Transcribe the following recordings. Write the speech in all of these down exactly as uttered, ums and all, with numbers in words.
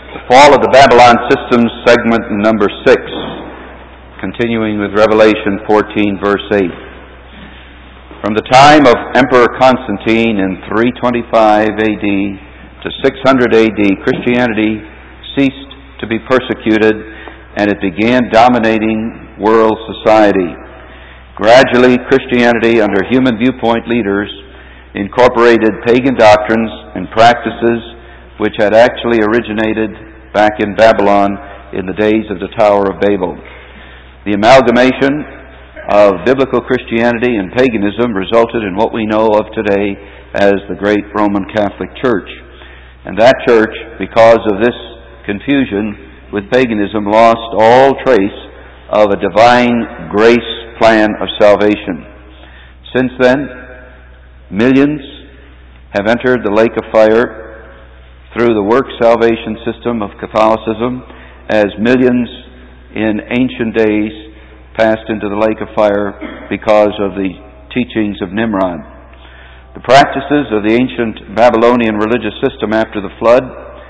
The Fall of the Babylon Systems, segment number six, continuing with Revelation fourteen, verse eight. From the time of Emperor Constantine in three twenty-five A D to six hundred A D, Christianity ceased to be persecuted and it began dominating world society. Gradually, Christianity, under human viewpoint leaders, incorporated pagan doctrines and practices which had actually originated back in Babylon in the days of the Tower of Babel. The amalgamation of biblical Christianity and paganism resulted in what we know of today as the great Roman Catholic Church. And that church, because of this confusion with paganism, lost all trace of a divine grace plan of salvation. Since then, millions have entered the lake of fire through the work salvation system of Catholicism, as millions in ancient days passed into the lake of fire because of the teachings of Nimrod. The practices of the ancient Babylonian religious system after the flood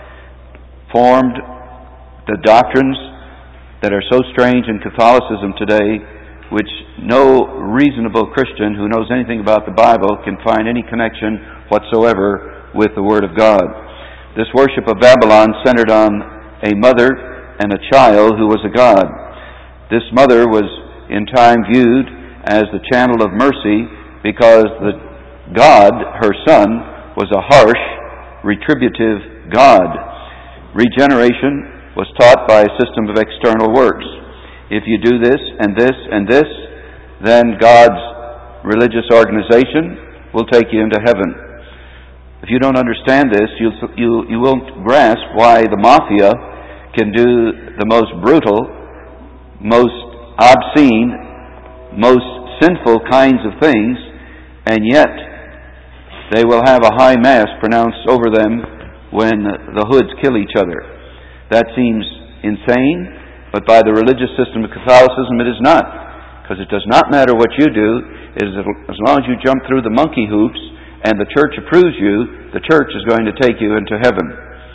formed the doctrines that are so strange in Catholicism today, which no reasonable Christian who knows anything about the Bible can find any connection whatsoever with the Word of God. This worship of Babylon centered on a mother and a child who was a god. This mother was in time viewed as the channel of mercy because the God, her son, was a harsh, retributive God. Regeneration was taught by a system of external works. If you do this and this and this, then God's religious organization will take you into heaven. If you don't understand this, you you you won't grasp why the mafia can do the most brutal, most obscene, most sinful kinds of things, and yet they will have a high mass pronounced over them when the hoods kill each other. That seems insane, but by the religious system of Catholicism it is not, because it does not matter what you do. It is as long as you jump through the monkey hoops and the church approves you, the church is going to take you into heaven.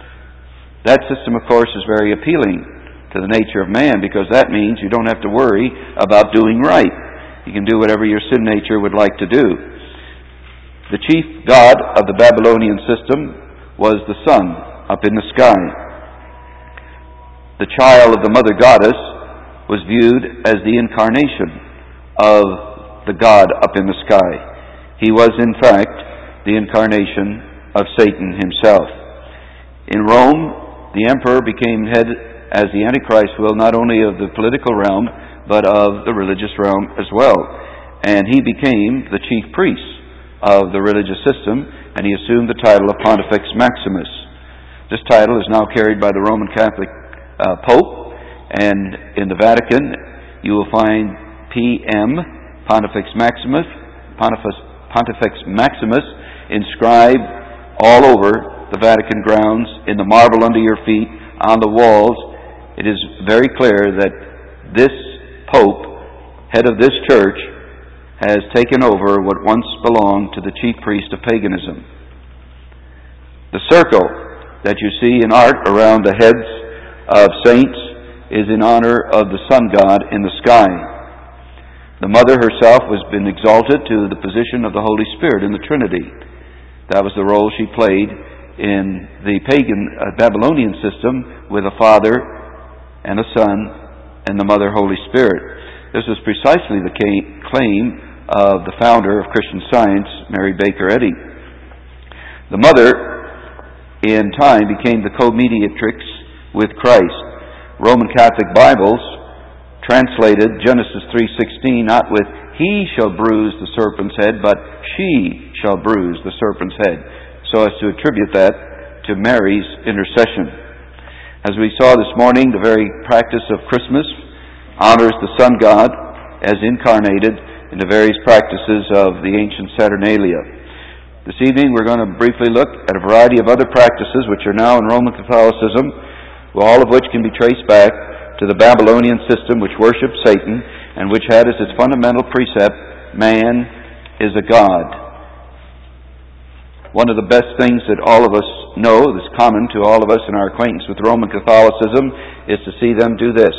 That system, of course, is very appealing to the nature of man, because that means you don't have to worry about doing right. You can do whatever your sin nature would like to do. The chief god of the Babylonian system was the sun up in the sky. The child of the mother goddess was viewed as the incarnation of the God up in the sky. He was, in fact, the incarnation of Satan himself. In Rome, the emperor became head, as the Antichrist will, not only of the political realm, but of the religious realm as well. And he became the chief priest of the religious system, and he assumed the title of Pontifex Maximus. This title is now carried by the Roman Catholic Uh, Pope, and in the Vatican you will find P M, Pontifex Maximus, Pontifex, Pontifex Maximus, inscribed all over the Vatican grounds, in the marble under your feet, on the walls. It is very clear that this Pope, head of this church, has taken over what once belonged to the chief priest of paganism. The circle that you see in art around the heads of saints is in honor of the sun god in the sky. The mother herself has been exalted to the position of the Holy Spirit in the Trinity. That was the role she played in the pagan uh, Babylonian system, with a Father and a Son and the Mother Holy Spirit. This was precisely the claim of the founder of Christian Science, Mary Baker Eddy. The mother, in time, became the co-mediatrix with Christ. Roman Catholic Bibles translated Genesis three sixteen not with "he shall bruise the serpent's head," but "she shall bruise the serpent's head," so as to attribute that to Mary's intercession. As we saw this morning, the very practice of Christmas honors the sun god as incarnated in the various practices of the ancient Saturnalia. This evening we're going to briefly look at a variety of other practices which are now in Roman Catholicism, all of which can be traced back to the Babylonian system, which worshipped Satan and which had as its fundamental precept, man is a god. One of the best things that all of us know, that's common to all of us in our acquaintance with Roman Catholicism, is to see them do this.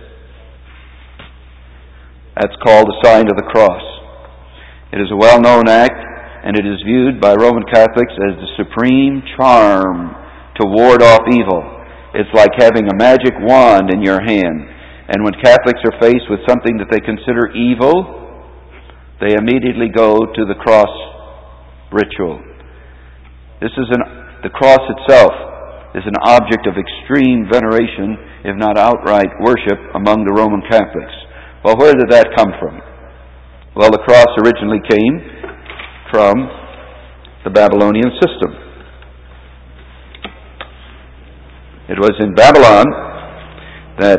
That's called the sign of the cross. It is a well-known act, and it is viewed by Roman Catholics as the supreme charm to ward off evil. It's like having a magic wand in your hand. And when Catholics are faced with something that they consider evil, they immediately go to the cross ritual. This is an, the cross itself is an object of extreme veneration, if not outright worship, among the Roman Catholics. Well, where did that come from? Well, the cross originally came from the Babylonian system. It was in Babylon that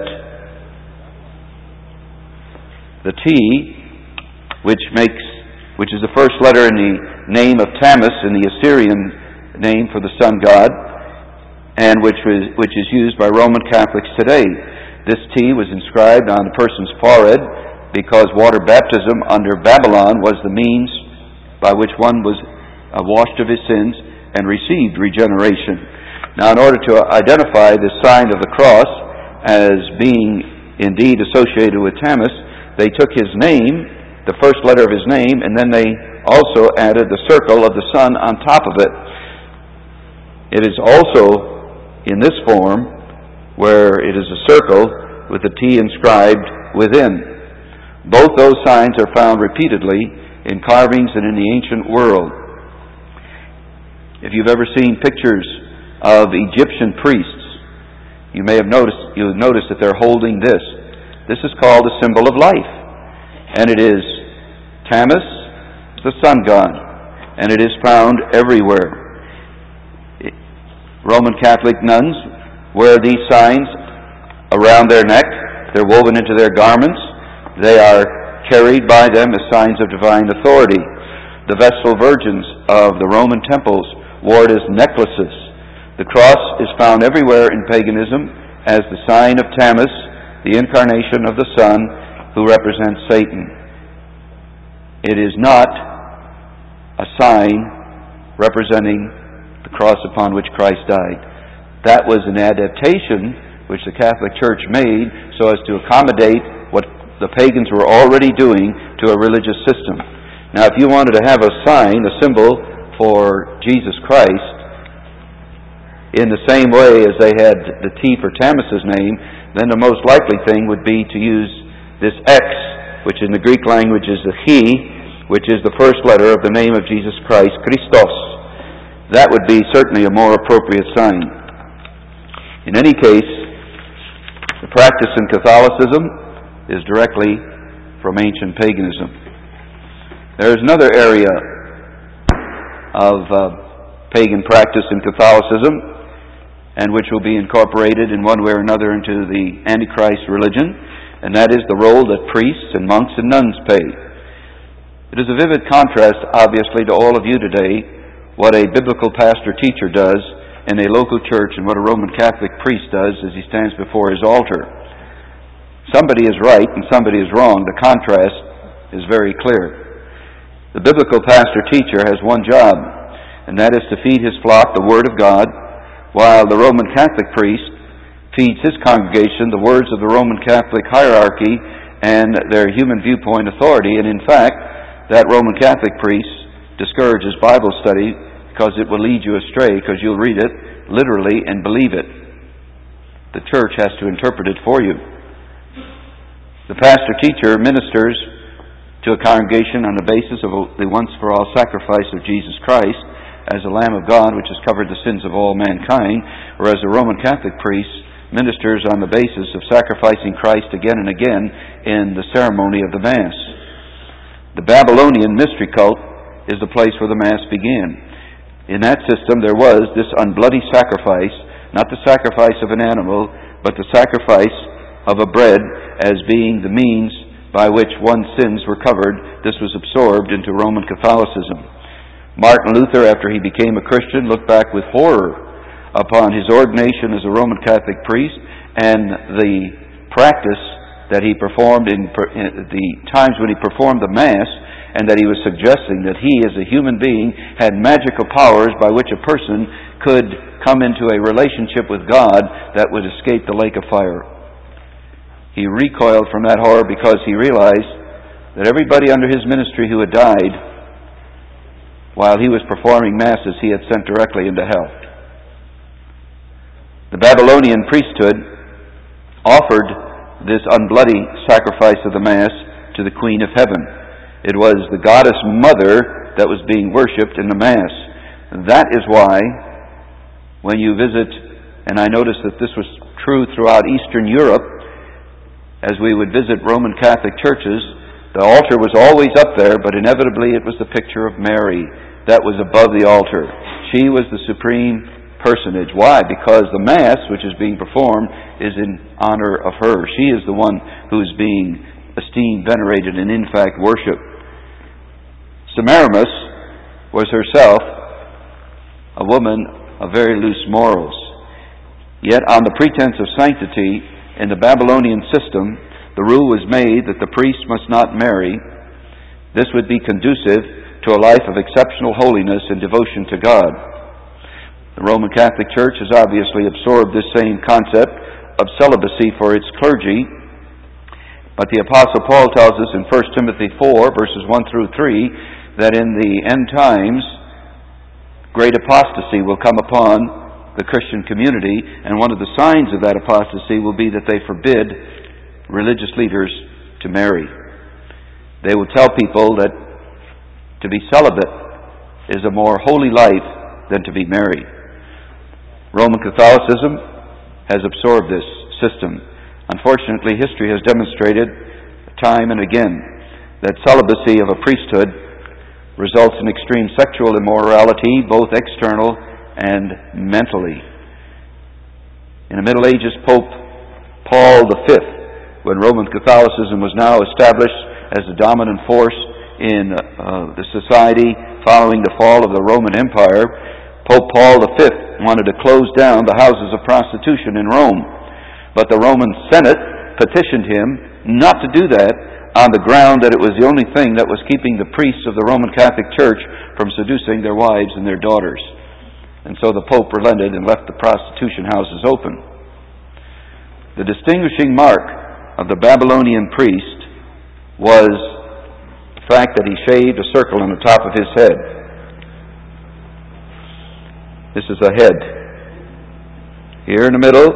the T, which makes, which is the first letter in the name of Tammuz, in the Assyrian name for the sun god, and which was which is used by Roman Catholics today. This T was inscribed on a person's forehead because water baptism under Babylon was the means by which one was uh, washed of his sins and received regeneration. Now, in order to identify the sign of the cross as being indeed associated with Tammuz, they took his name, the first letter of his name, and then they also added the circle of the sun on top of it. It is also in this form where it is a circle with the T inscribed within. Both those signs are found repeatedly in carvings and in the ancient world. If you've ever seen pictures of Egyptian priests, you may have noticed you've noticed that they're holding this. This is called a symbol of life, and it is Tammuz, the sun god, and it is found everywhere. Roman Catholic nuns wear these signs around their neck. They're woven into their garments. They are carried by them as signs of divine authority. The Vestal Virgins of the Roman temples wore it as necklaces. The cross is found everywhere in paganism as the sign of Tammuz, the incarnation of the sun, who represents Satan. It is not a sign representing the cross upon which Christ died. That was an adaptation which the Catholic Church made so as to accommodate what the pagans were already doing to a religious system. Now, if you wanted to have a sign, a symbol for Jesus Christ, in the same way as they had the T for Tammuz's name, then the most likely thing would be to use this X, which in the Greek language is the Chi, which is the first letter of the name of Jesus Christ, Christos. That would be certainly a more appropriate sign. In any case, the practice in Catholicism is directly from ancient paganism. There is another area of uh, pagan practice in Catholicism, and which will be incorporated in one way or another into the Antichrist religion, and that is the role that priests and monks and nuns play. It is a vivid contrast, obviously, to all of you today, what a biblical pastor-teacher does in a local church and what a Roman Catholic priest does as he stands before his altar. Somebody is right and somebody is wrong. The contrast is very clear. The biblical pastor-teacher has one job, and that is to feed his flock the Word of God, while the Roman Catholic priest feeds his congregation the words of the Roman Catholic hierarchy and their human viewpoint authority. And in fact, that Roman Catholic priest discourages Bible study because it will lead you astray, because you'll read it literally and believe it. The church has to interpret it for you. The pastor-teacher ministers to a congregation on the basis of the once-for-all sacrifice of Jesus Christ as the Lamb of God, which has covered the sins of all mankind, whereas the Roman Catholic priest ministers on the basis of sacrificing Christ again and again in the ceremony of the Mass. The Babylonian mystery cult is the place where the Mass began. In that system there was this unbloody sacrifice, not the sacrifice of an animal, but the sacrifice of a bread as being the means by which one's sins were covered. This was absorbed into Roman Catholicism. Martin Luther, after he became a Christian, looked back with horror upon his ordination as a Roman Catholic priest and the practice that he performed in, in the times when he performed the Mass, and that he was suggesting that he, as a human being, had magical powers by which a person could come into a relationship with God that would escape the lake of fire. He recoiled from that horror because he realized that everybody under his ministry who had died while he was performing masses, he had sent directly into hell. The Babylonian priesthood offered this unbloody sacrifice of the Mass to the Queen of Heaven. It was the goddess mother that was being worshipped in the Mass. That is why when you visit, and I noticed that this was true throughout Eastern Europe, as we would visit Roman Catholic churches, the altar was always up there, but inevitably it was the picture of Mary that was above the altar. She was the supreme personage. Why? Because the Mass, which is being performed, is in honor of her. She is the one who is being esteemed, venerated, and in fact worshipped. Semiramis was herself a woman of very loose morals. Yet on the pretense of sanctity, in the Babylonian system, the rule was made that the priest must not marry. This would be conducive to a life of exceptional holiness and devotion to God. The Roman Catholic Church has obviously absorbed this same concept of celibacy for its clergy, but the Apostle Paul tells us in First Timothy four, verses one through three, that in the end times, great apostasy will come upon the Christian community, and one of the signs of that apostasy will be that they forbid religious leaders to marry. They will tell people that to be celibate is a more holy life than to be married. Roman Catholicism has absorbed this system. Unfortunately, history has demonstrated time and again that celibacy of a priesthood results in extreme sexual immorality, both external and mentally. In the Middle Ages, Pope Paul the Fifth, when Roman Catholicism was now established as the dominant force in uh, the society following the fall of the Roman Empire, Pope Paul the Fifth wanted to close down the houses of prostitution in Rome. But the Roman Senate petitioned him not to do that on the ground that it was the only thing that was keeping the priests of the Roman Catholic Church from seducing their wives and their daughters. And so the Pope relented and left the prostitution houses open. The distinguishing mark of the Babylonian priest was the fact that he shaved a circle on the top of his head. This is a head. Here in the middle,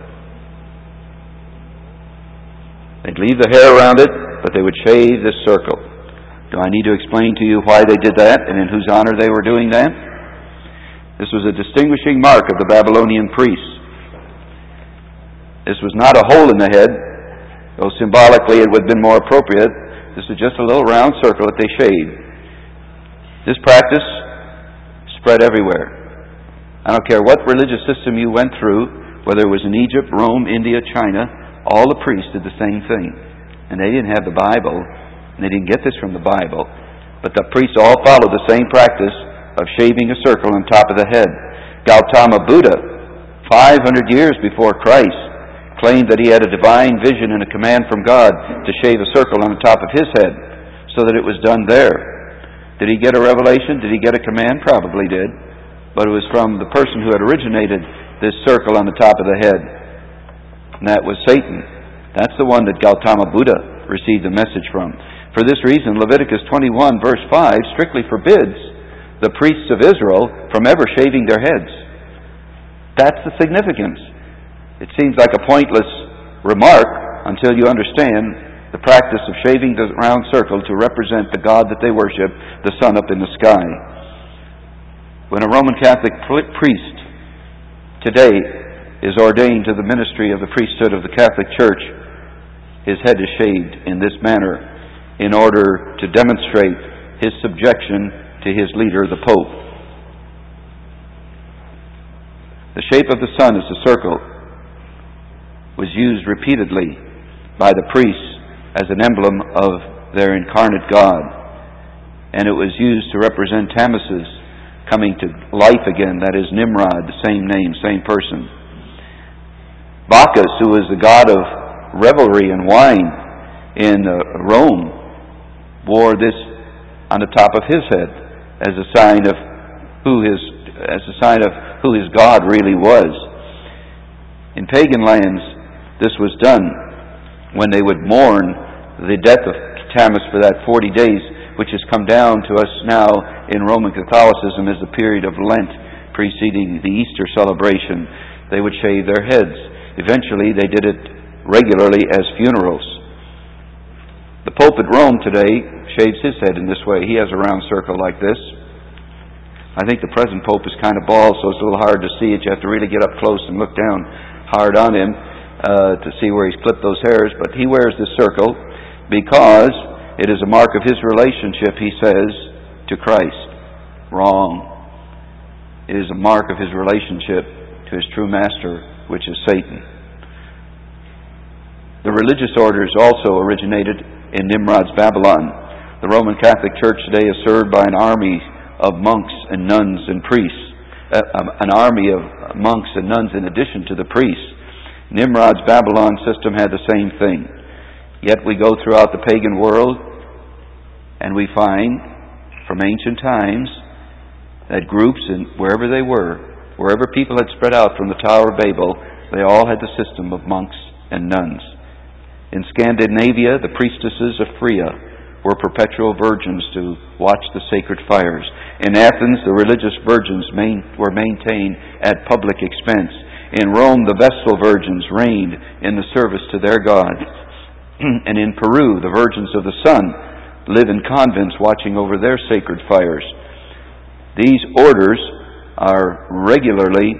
they'd leave the hair around it, but they would shave this circle. Do I need to explain to you why they did that and in whose honor they were doing that? This was a distinguishing mark of the Babylonian priests. This was not a hole in the head, though symbolically it would have been more appropriate. This is just a little round circle that they shaved. This practice spread everywhere. I don't care what religious system you went through, whether it was in Egypt, Rome, India, China, all the priests did the same thing. And they didn't have the Bible, and they didn't get this from the Bible, but the priests all followed the same practice of shaving a circle on top of the head. Gautama Buddha, five hundred years before Christ, claimed that he had a divine vision and a command from God to shave a circle on the top of his head, so that it was done there. Did he get a revelation? Did he get a command? Probably did. But it was from the person who had originated this circle on the top of the head. And that was Satan. That's the one that Gautama Buddha received the message from. For this reason, Leviticus twenty-one, verse five, strictly forbids the priests of Israel from ever shaving their heads. That's the significance. It seems like a pointless remark until you understand the practice of shaving the round circle to represent the God that they worship, the sun up in the sky. When a Roman Catholic priest today is ordained to the ministry of the priesthood of the Catholic Church, his head is shaved in this manner in order to demonstrate his subjection to his leader, the Pope. The shape of the sun as a circle was used repeatedly by the priests as an emblem of their incarnate God. And it was used to represent Tammuz coming to life again, that is Nimrod, the same name, same person. Bacchus, who was the god of revelry and wine in uh, Rome, wore this on the top of his head as a sign of who his as a sign of who his God really was. In pagan lands, this was done when they would mourn the death of Tammuz for that forty days, which has come down to us now in Roman Catholicism as the period of Lent preceding the Easter celebration. They would shave their heads. Eventually, they did it regularly as funerals. The Pope at Rome today shaves his head in this way. He has a round circle like this. I think the present Pope is kind of bald, so it's a little hard to see it. You have to really get up close and look down hard on him uh, to see where he's clipped those hairs. But he wears this circle because it is a mark of his relationship, he says, to Christ. Wrong. It is a mark of his relationship to his true master, which is Satan. The religious orders also originated in Nimrod's Babylon. The Roman Catholic Church today is served by an army of monks and nuns and priests. Uh, an army of monks and nuns in addition to the priests. Nimrod's Babylon system had the same thing. Yet we go throughout the pagan world and we find from ancient times that groups, in wherever they were, wherever people had spread out from the Tower of Babel, they all had the system of monks and nuns. In Scandinavia, the priestesses of Freya were perpetual virgins to watch the sacred fires. In Athens, the religious virgins main, were maintained at public expense. In Rome, the Vestal virgins reigned in the service to their gods. And in Peru, the virgins of the sun live in convents watching over their sacred fires. These orders are regularly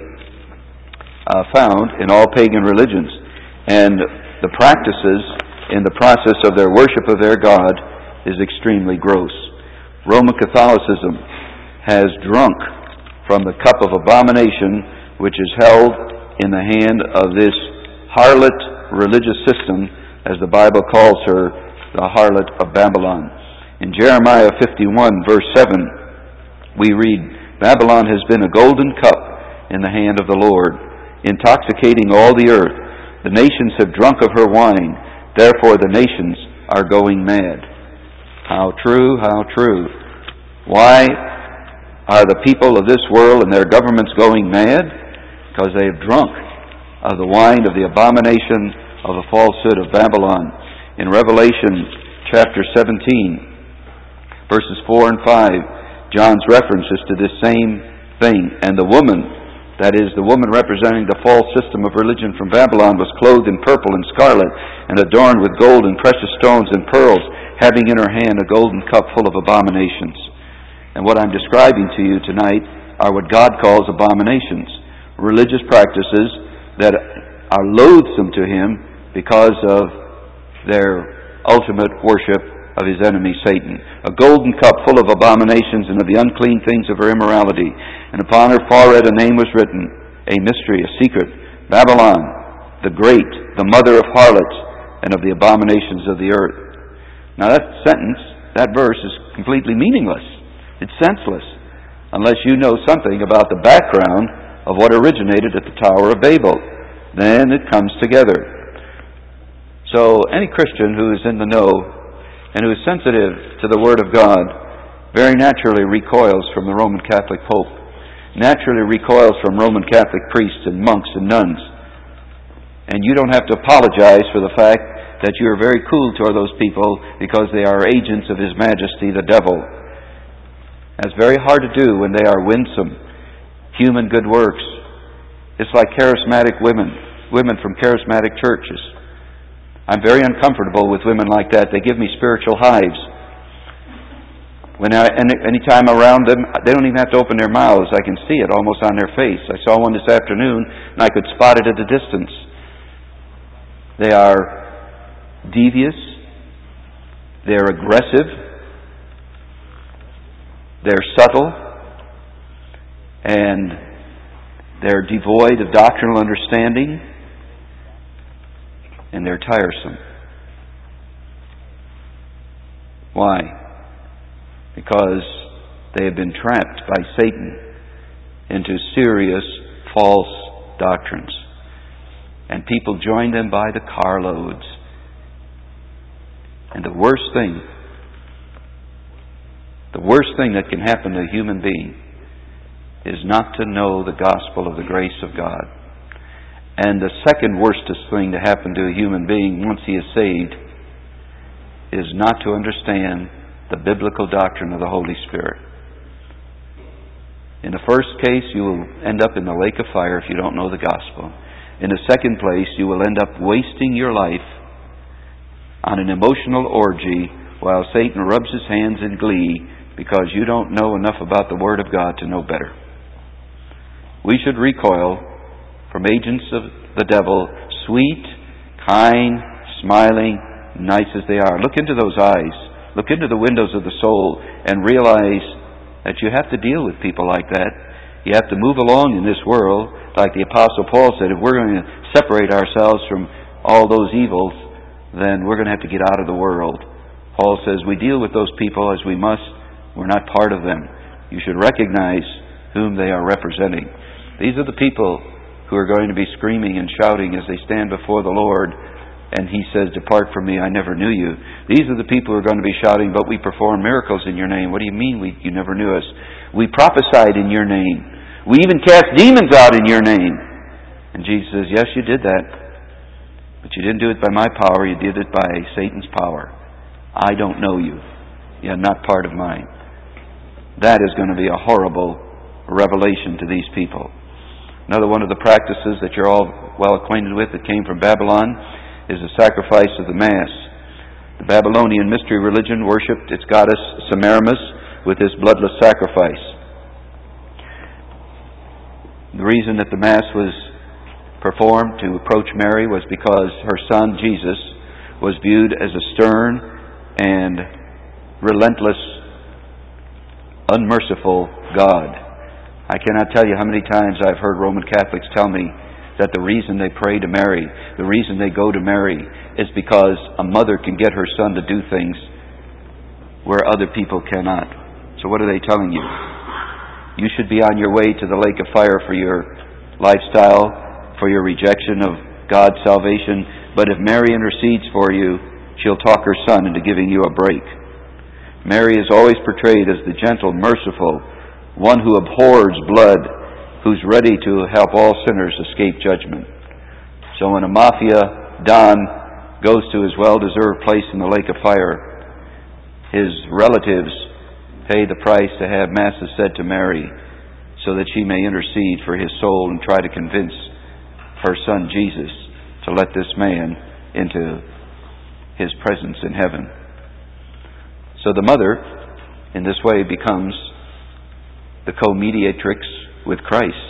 uh, found in all pagan religions, and the practices in the process of their worship of their God is extremely gross. Roman Catholicism has drunk from the cup of abomination which is held in the hand of this harlot religious system, as the Bible calls her, the harlot of Babylon. In Jeremiah fifty-one, verse seven, we read, Babylon has been a golden cup in the hand of the Lord, intoxicating all the earth. The nations have drunk of her wine, therefore the nations are going mad. How true, how true. Why are the people of this world and their governments going mad? Because they have drunk of the wine of the abomination of the falsehood of Babylon. In Revelation chapter seventeen, verses four and five, John's references to this same thing. And the woman, that is, the woman representing the false system of religion from Babylon, was clothed in purple and scarlet, and adorned with gold and precious stones and pearls, having in her hand a golden cup full of abominations. And what I'm describing to you tonight are what God calls abominations, religious practices that are loathsome to Him because of their ultimate worship of His enemy Satan. A golden cup full of abominations and of the unclean things of her immorality. And upon her forehead a name was written, a mystery, a secret, Babylon, the great, the mother of harlots, and of the abominations of the earth. Now that sentence, that verse is completely meaningless. It's senseless, unless you know something about the background of what originated at the Tower of Babel. Then it comes together. So any Christian who is in the know and who is sensitive to the Word of God very naturally recoils from the Roman Catholic Pope, naturally recoils from Roman Catholic priests and monks and nuns. And you don't have to apologize for the fact that you are very cool toward those people because they are agents of His Majesty the devil. That's very hard to do when they are winsome, human good works. It's like charismatic women, women from charismatic churches. I'm very uncomfortable with women like that. They give me spiritual hives. When I, any, any time around them, they don't even have to open their mouths. I can see it almost on their face. I saw one this afternoon, and I could spot it at a distance. They are devious. They're aggressive. They're subtle. And they're devoid of doctrinal understanding. And they're tiresome. Why? Because they have been trapped by Satan into serious false doctrines. And people join them by the carloads. And the worst thing The worst thing that can happen to a human being is not to know the gospel of the grace of God. And the second worstest thing to happen to a human being once he is saved is not to understand the biblical doctrine of the Holy Spirit. In the first case, you will end up in the lake of fire if you don't know the gospel. In the second place, you will end up wasting your life on an emotional orgy while Satan rubs his hands in glee because you don't know enough about the Word of God to know better. We should recoil from agents of the devil, sweet, kind, smiling, nice as they are. Look into those eyes. Look into the windows of the soul and realize that you have to deal with people like that. You have to move along in this world, like the Apostle Paul said. If we're going to separate ourselves from all those evils, then we're going to have to get out of the world. Paul says we deal with those people as we must. We're not part of them. You should recognize whom they are representing. These are the people who are going to be screaming and shouting as they stand before the Lord, and He says, "Depart from me, I never knew you." These are the people who are going to be shouting, "But we performed miracles in your name." What do you mean we, you never knew us? We prophesied in your name. We even cast demons out in your name. And Jesus says, yes, you did that. But you didn't do it by my power, you did it by Satan's power. I don't know you. You're not part of mine. That is going to be a horrible revelation to these people. Another one of the practices that you're all well acquainted with that came from Babylon is the sacrifice of the Mass. The Babylonian mystery religion worshipped its goddess Semiramis with this bloodless sacrifice. The reason that the Mass was performed to approach Mary was because her son Jesus was viewed as a stern and relentless, unmerciful God. I cannot tell you how many times I've heard Roman Catholics tell me that the reason they pray to Mary, the reason they go to Mary, is because a mother can get her son to do things where other people cannot. So what are they telling you? You should be on your way to the lake of fire for your lifestyle, for your rejection of God's salvation. But if Mary intercedes for you, she'll talk her son into giving you a break. Mary is always portrayed as the gentle, merciful, one who abhors blood, who's ready to help all sinners escape judgment. So when a mafia don goes to his well-deserved place in the lake of fire, his relatives pay the price to have masses said to Mary so that she may intercede for his soul and try to convince her son Jesus to let this man into his presence in heaven. So the mother, in this way, becomes the co-mediatrix with Christ.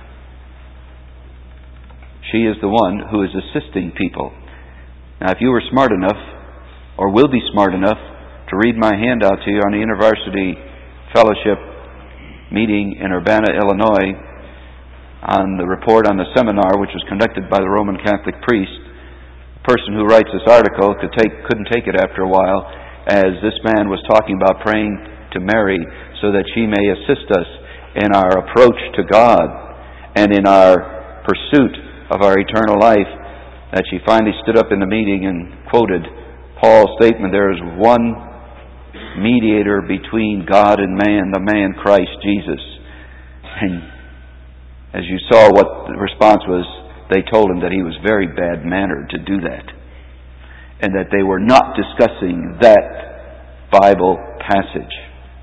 She is the one who is assisting people. Now, if you were smart enough, or will be smart enough, to read my handout to you on the University Fellowship meeting in Urbana, Illinois, on the report on the seminar which was conducted by the Roman Catholic priest, the person who writes this article could take, couldn't take it after a while, as this man was talking about praying to Mary so that she may assist us in our approach to God and in our pursuit of our eternal life, that she finally stood up in the meeting and quoted Paul's statement, "There is one mediator between God and man, the man Christ Jesus." And as you saw what the response was, they told him that he was very bad-mannered to do that, and that they were not discussing that Bible passage.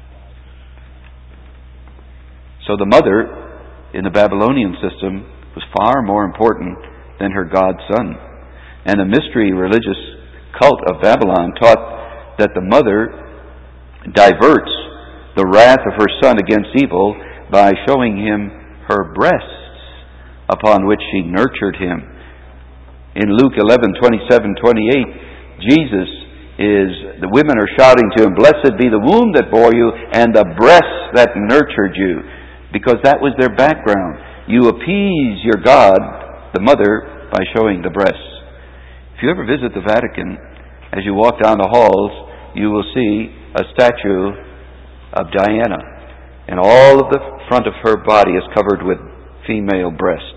So the mother in the Babylonian system was far more important than her God-son. And the mystery religious cult of Babylon taught that the mother diverts the wrath of her son against evil by showing him her breasts upon which she nurtured him. In Luke eleven, twenty-seven, twenty-eight, Jesus is, the women are shouting to him, "Blessed be the womb that bore you and the breasts that nurtured you." Because that was their background. You appease your God, the mother, by showing the breasts. If you ever visit the Vatican, as you walk down the halls, you will see a statue of Diana. And all of the front of her body is covered with female breasts.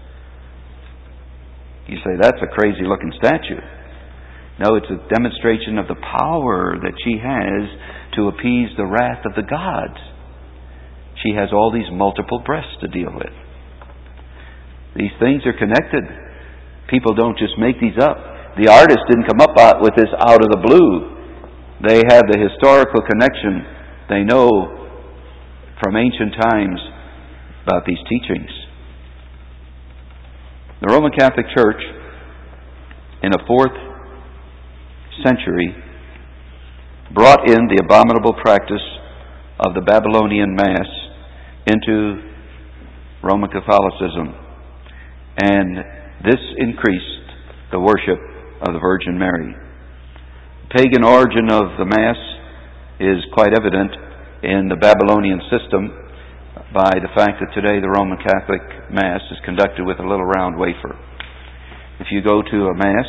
You say, that's a crazy looking statue. No, it's a demonstration of the power that she has to appease the wrath of the gods. She has all these multiple breasts to deal with. These things are connected. People don't just make these up. The artist didn't come up with this out of the blue. They have the historical connection. They know from ancient times about these teachings. The Roman Catholic Church in the fourth century brought in the abominable practice of the Babylonian Mass into Roman Catholicism, and this increased the worship of the Virgin Mary. The pagan origin of the Mass is quite evident in the Babylonian system by the fact that today the Roman Catholic Mass is conducted with a little round wafer. If you go to a Mass,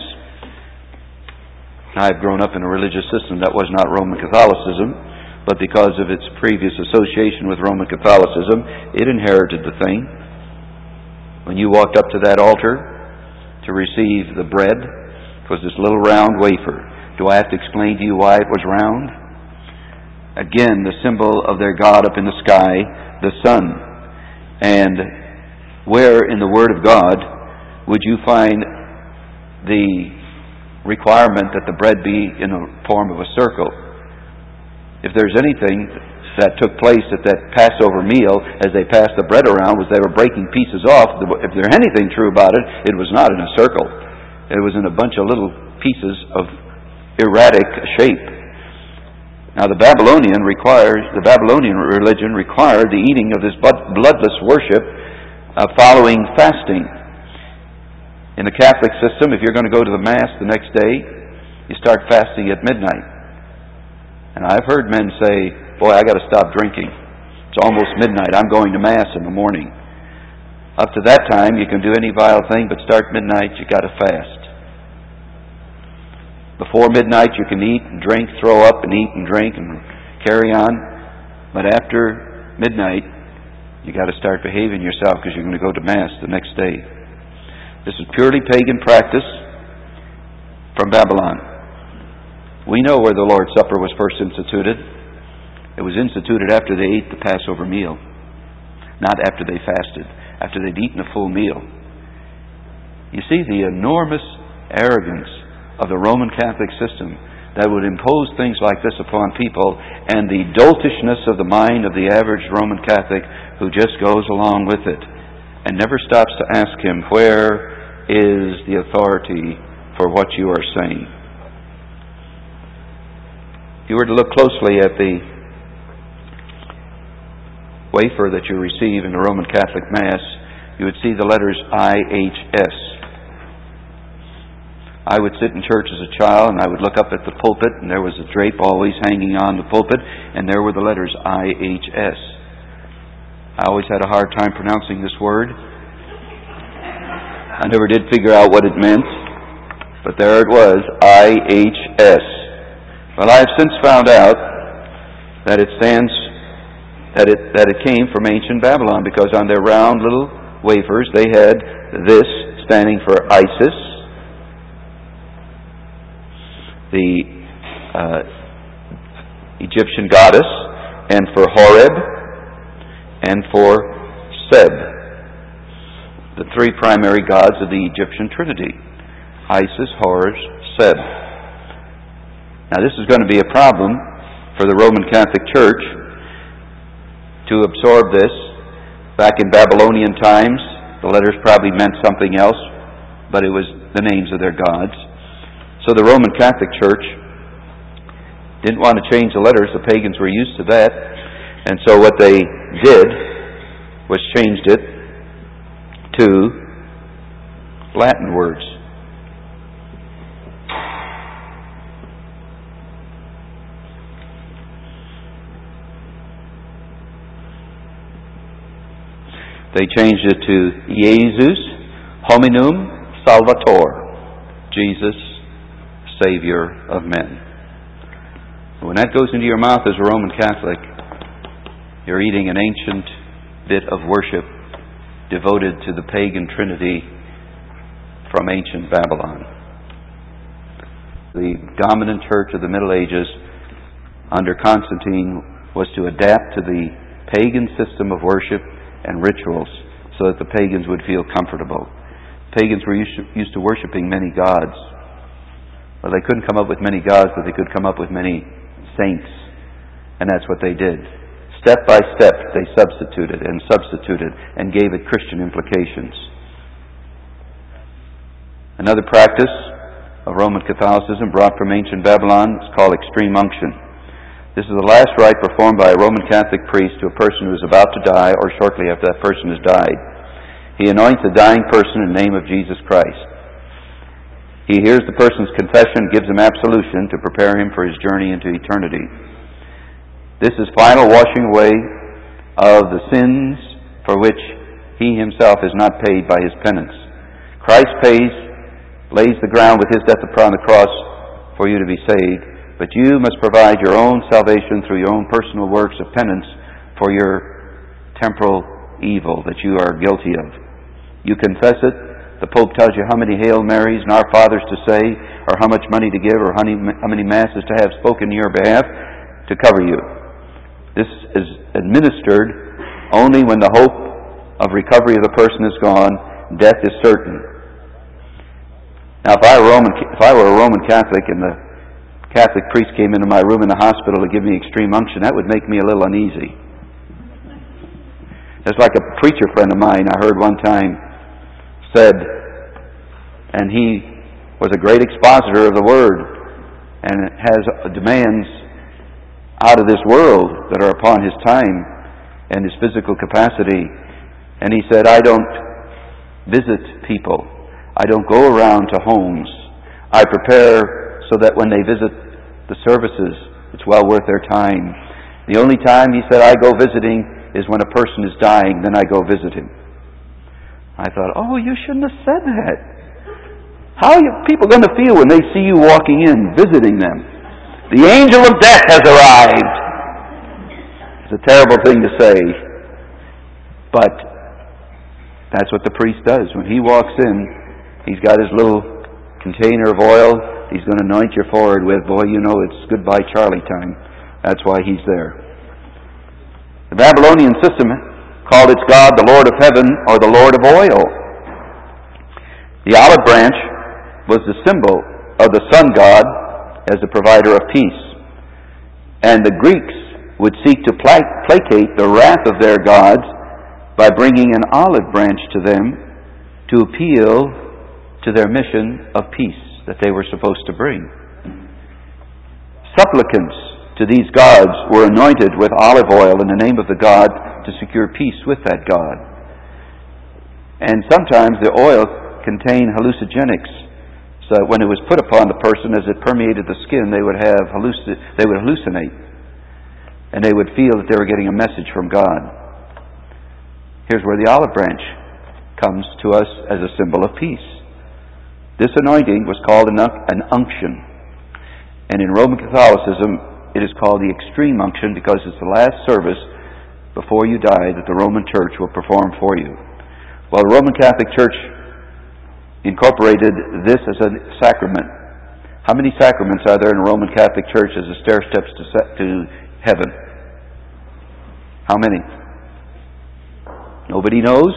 I've grown up in a religious system that was not Roman Catholicism, but because of its previous association with Roman Catholicism, it inherited the thing. When you walked up to that altar to receive the bread, it was this little round wafer. Do I have to explain to you why it was round? Again, the symbol of their God up in the sky, the sun. And where in the Word of God would you find the requirement that the bread be in the form of a circle? If there's anything that took place at that Passover meal as they passed the bread around was they were breaking pieces off. If there's anything true about it, it was not in a circle. It was in a bunch of little pieces of erratic shape. Now the Babylonian requires, the Babylonian religion required the eating of this bloodless worship uh, following fasting. In the Catholic system, if you're going to go to the Mass the next day, you start fasting at midnight. And I've heard men say, boy, I got to stop drinking. It's almost midnight. I'm going to Mass in the morning. Up to that time, you can do any vile thing, but start midnight, you got to fast. Before midnight, you can eat and drink, throw up and eat and drink and carry on. But after midnight, you got to start behaving yourself because you're going to go to Mass the next day. This is purely pagan practice from Babylon. We know where the Lord's Supper was first instituted. It was instituted after they ate the Passover meal, not after they fasted, after they'd eaten a full meal. You see the enormous arrogance of the Roman Catholic system that would impose things like this upon people, and the doltishness of the mind of the average Roman Catholic who just goes along with it and never stops to ask him, where is the authority for what you are saying? If you were to look closely at the wafer that you receive in the Roman Catholic Mass, you would see the letters I H S. I would sit in church as a child and I would look up at the pulpit, and there was a drape always hanging on the pulpit, and there were the letters I H S. I always had a hard time pronouncing this word. I never did figure out what it meant, but there it was, I H S. Well, I have since found out that it stands, that it that it came from ancient Babylon, because on their round little wafers they had this standing for Isis, the uh, Egyptian goddess, and for Horeb, and for Seb, the three primary gods of the Egyptian Trinity: Isis, Horus, Seb. Now this is going to be a problem for the Roman Catholic Church to absorb this. Back in Babylonian times, the letters probably meant something else, but it was the names of their gods. So the Roman Catholic Church didn't want to change the letters. The pagans were used to that. And so what they did was changed it to Latin words. They changed it to Jesus Hominum Salvator, Jesus, Savior of men. When that goes into your mouth as a Roman Catholic, you're eating an ancient bit of worship devoted to the pagan trinity from ancient Babylon. The dominant church of the Middle Ages under Constantine was to adapt to the pagan system of worship and rituals so that the pagans would feel comfortable. Pagans were used to, used to worshiping many gods. Well, they couldn't come up with many gods, but they could come up with many saints. And that's what they did. Step by step, they substituted and substituted and gave it Christian implications. Another practice of Roman Catholicism brought from ancient Babylon is called extreme unction. This is the last rite performed by a Roman Catholic priest to a person who is about to die or shortly after that person has died. He anoints a dying person in the name of Jesus Christ. He hears the person's confession, gives him absolution to prepare him for his journey into eternity. This is final washing away of the sins for which he himself is not paid by his penance. Christ pays, lays the ground with his death upon the cross for you to be saved, but you must provide your own salvation through your own personal works of penance for your temporal evil that you are guilty of. You confess it. The Pope tells you how many Hail Marys and Our Fathers to say, or how much money to give, or how many Masses to have spoken in your behalf to cover you. This is administered only when the hope of recovery of the person is gone, death is certain. Now, if I were, Roman, if I were a Roman Catholic and the Catholic priest came into my room in the hospital to give me extreme unction, that would make me a little uneasy. It's like a preacher friend of mine I heard one time said, and he was a great expositor of the Word and has demands out of this world that are upon his time and his physical capacity. And he said, I don't visit people. I don't go around to homes. I prepare so that when they visit the services, it's well worth their time. The only time, he said, I go visiting is when a person is dying, then I go visit him. I thought, oh, you shouldn't have said that. How are people going to feel when they see you walking in, visiting them? The angel of death has arrived. It's a terrible thing to say, but that's what the priest does. When he walks in, he's got his little container of oil he's going to anoint your forehead with. Boy, you know it's goodbye Charlie time. That's why he's there. The Babylonian system called its god the Lord of Heaven or the Lord of Oil. The olive branch was the symbol of the sun god as the provider of peace. And the Greeks would seek to placate the wrath of their gods by bringing an olive branch to them to appeal to their mission of peace that they were supposed to bring. Supplicants to these gods were anointed with olive oil in the name of the god to secure peace with that god. And sometimes the oil contained hallucinogenics, so that when it was put upon the person, as it permeated the skin, they would have halluc- they would hallucinate, and they would feel that they were getting a message from God. Here's where the olive branch comes to us as a symbol of peace. This anointing was called an unction, and in Roman Catholicism it is called the extreme unction because it's the last service before you die that the Roman Church will perform for you. Well, the Roman Catholic Church incorporated this as a sacrament. How many sacraments are there in a Roman Catholic Church as a stair steps to, to heaven? How many? Nobody knows?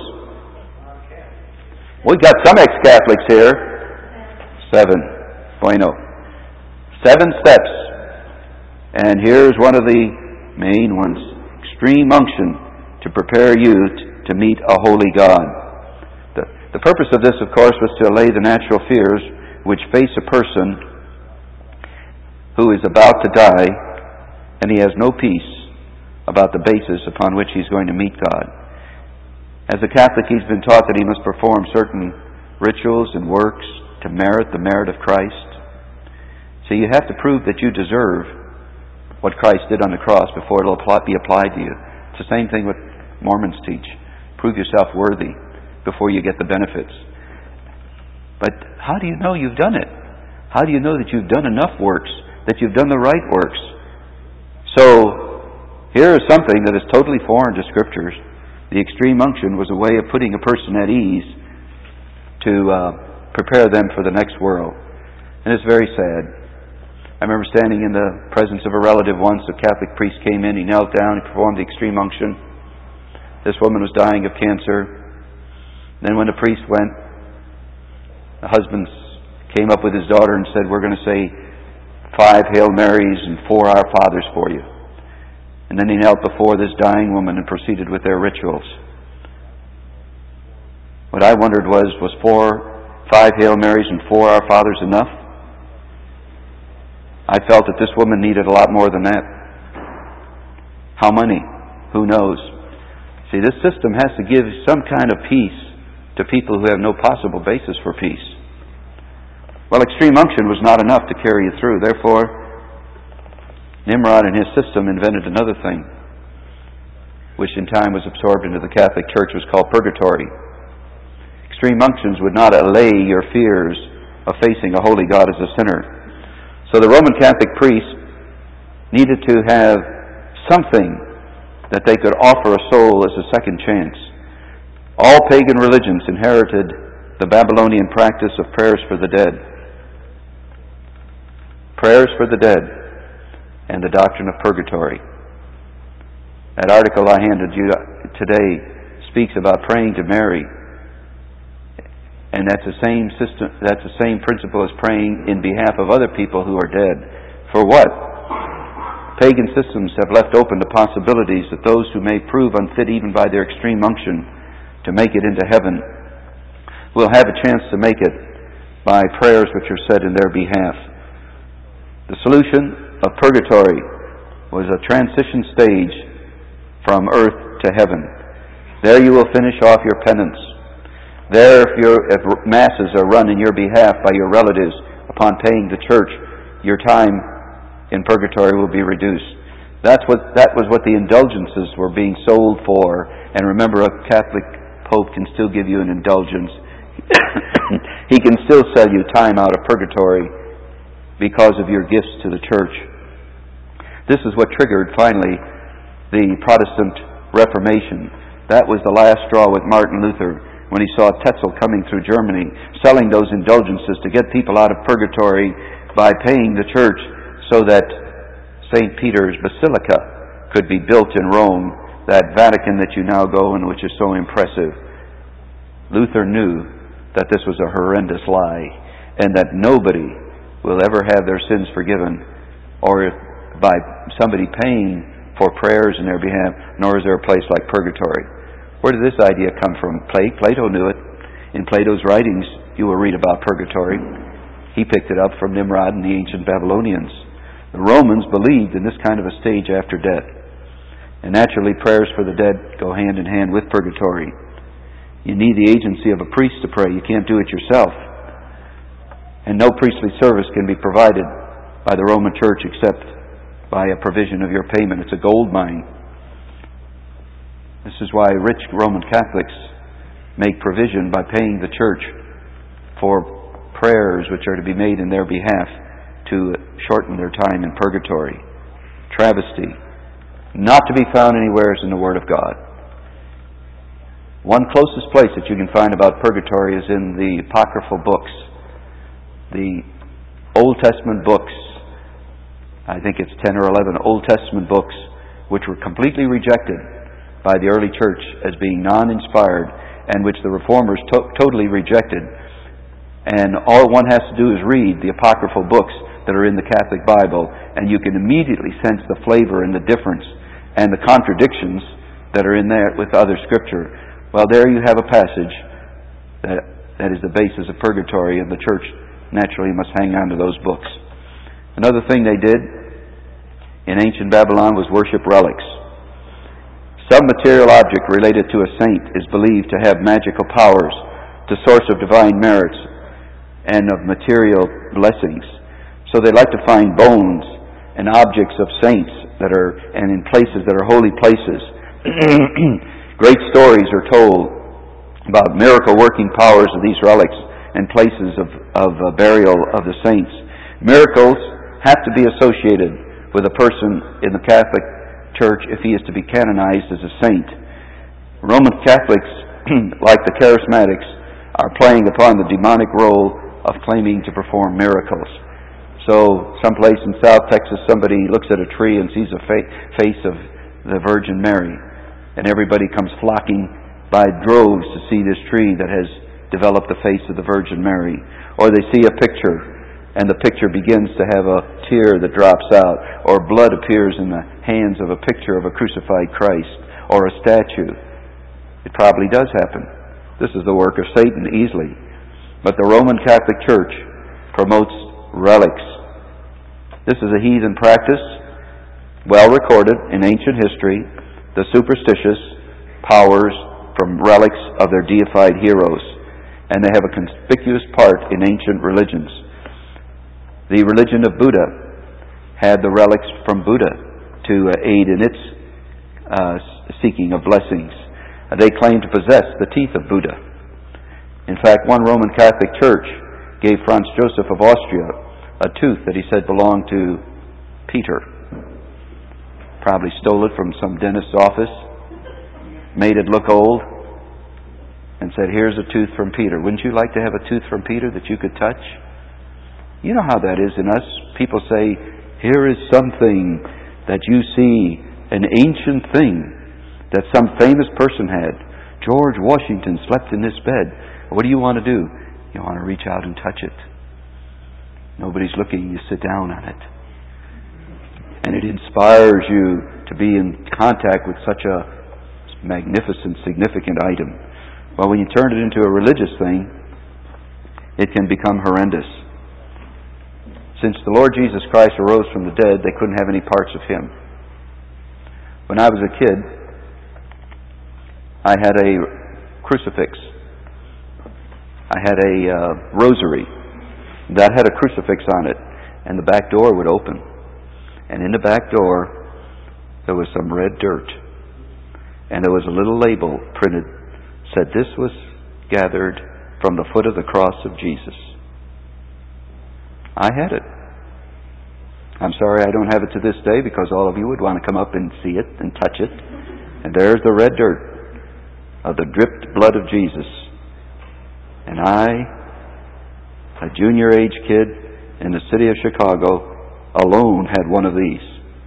We've got some ex-Catholics here. Seven. Bueno. Seven steps. And here's one of the main ones. Extreme unction to prepare you t- to meet a holy God. The, the purpose of this, of course, was to allay the natural fears which face a person who is about to die and he has no peace about the basis upon which he's going to meet God. As a Catholic, he's been taught that he must perform certain rituals and works to merit the merit of Christ. So you have to prove that you deserve what Christ did on the cross before it'll be applied to you. It's the same thing what Mormons teach. Prove yourself worthy before you get the benefits. But how do you know you've done it? How do you know that you've done enough works, that you've done the right works? So here is something that is totally foreign to Scriptures. The extreme unction was a way of putting a person at ease to uh, prepare them for the next world. And it's very sad. I remember standing in the presence of a relative once. A Catholic priest came in, he knelt down, he performed the extreme unction. This woman was dying of cancer. Then when the priest went, the husband came up with his daughter and said, we're going to say five Hail Marys and four Our Fathers for you. And then he knelt before this dying woman and proceeded with their rituals. What I wondered was, was four, five Hail Marys and four Our Fathers enough? I felt that this woman needed a lot more than that. How many? Who knows? See, this system has to give some kind of peace to people who have no possible basis for peace. Well, extreme unction was not enough to carry you through. Therefore, Nimrod and his system invented another thing, which in time was absorbed into the Catholic Church, was called purgatory. Extreme unctions would not allay your fears of facing a holy God as a sinner. So the Roman Catholic priests needed to have something that they could offer a soul as a second chance. All pagan religions inherited the Babylonian practice of prayers for the dead. Prayers for the dead and the doctrine of purgatory. That article I handed you today speaks about praying to Mary. And that's the same system, that's the same principle as praying in behalf of other people who are dead. For what? Pagan systems have left open the possibilities that those who may prove unfit even by their extreme unction to make it into heaven will have a chance to make it by prayers which are said in their behalf. The solution of purgatory was a transition stage from earth to heaven. There you will finish off your penance. There, if, your, if masses are run in your behalf by your relatives upon paying the church, your time in purgatory will be reduced. That's what, that was what the indulgences were being sold for. And remember, a Catholic Pope can still give you an indulgence. He can still sell you time out of purgatory because of your gifts to the church. This is what triggered, finally, the Protestant Reformation. That was the last straw with Martin Luther, when he saw Tetzel coming through Germany, selling those indulgences to get people out of purgatory by paying the church so that Saint Peter's Basilica could be built in Rome, that Vatican that you now go in, which is so impressive. Luther knew that this was a horrendous lie, and that nobody will ever have their sins forgiven, or by somebody paying for prayers in their behalf, nor is there a place like purgatory. Where did this idea come from? Plato knew it. In Plato's writings, you will read about purgatory. He picked it up from Nimrod and the ancient Babylonians. The Romans believed in this kind of a stage after death. And naturally, prayers for the dead go hand in hand with purgatory. You need the agency of a priest to pray. You can't do it yourself. And no priestly service can be provided by the Roman Church except by a provision of your payment. It's a gold mine. This is why rich Roman Catholics make provision by paying the church for prayers which are to be made in their behalf to shorten their time in purgatory. Travesty. Not to be found anywhere in the Word of God. One closest place that you can find about purgatory is in the apocryphal books. The Old Testament books. I think it's ten or eleven Old Testament books which were completely rejected by the early church as being non-inspired, and which the reformers to- totally rejected. And all one has to do is read the apocryphal books that are in the Catholic Bible, and you can immediately sense the flavor and the difference and the contradictions that are in there with other Scripture. Well, there you have a passage that, that is the basis of purgatory, and the church naturally must hang on to those books. Another thing they did in ancient Babylon was worship relics. Some material object related to a saint is believed to have magical powers, the source of divine merits, and of material blessings. So they like to find bones and objects of saints that are, and in places that are holy places. Great stories are told about miracle-working powers of these relics and places of, of uh, burial of the saints. Miracles have to be associated with a person in the Catholic Church if he is to be canonized as a saint. Roman Catholics, like the Charismatics, are playing upon the demonic role of claiming to perform miracles. So someplace in South Texas, somebody looks at a tree and sees a fa- face of the Virgin Mary, and everybody comes flocking by droves to see this tree that has developed the face of the Virgin Mary. Or they see a picture, and the picture begins to have a tear that drops out, or blood appears in the hands of a picture of a crucified Christ, or a statue. It probably does happen. This is the work of Satan easily. But the Roman Catholic Church promotes relics. This is a heathen practice, well recorded in ancient history, the superstitious powers from relics of their deified heroes. And they have a conspicuous part in ancient religions. The religion of Buddha had the relics from Buddha to uh, aid in its uh, seeking of blessings. Uh, they claimed to possess the teeth of Buddha. In fact, one Roman Catholic church gave Franz Joseph of Austria a tooth that he said belonged to Peter. Probably stole it from some dentist's office, made it look old, and said, "Here's a tooth from Peter. Wouldn't you like to have a tooth from Peter that you could touch?" You know how that is in us. People say, "Here is something that you see, an ancient thing that some famous person had. George Washington slept in this bed. What do you want to do?" You want to reach out and touch it. Nobody's looking. You sit down on it. And it inspires you to be in contact with such a magnificent, significant item. Well, when you turn it into a religious thing, it can become horrendous. Since the Lord Jesus Christ arose from the dead, they couldn't have any parts of Him. When I was a kid, I had a crucifix. I had a uh, rosary that had a crucifix on it, and the back door would open. And in the back door, there was some red dirt. And there was a little label printed, said this was gathered from the foot of the cross of Jesus. I had it. I'm sorry I don't have it to this day, because all of you would want to come up and see it and touch it. And there's the red dirt of the dripped blood of Jesus. And I, a junior age kid in the city of Chicago, alone had one of these.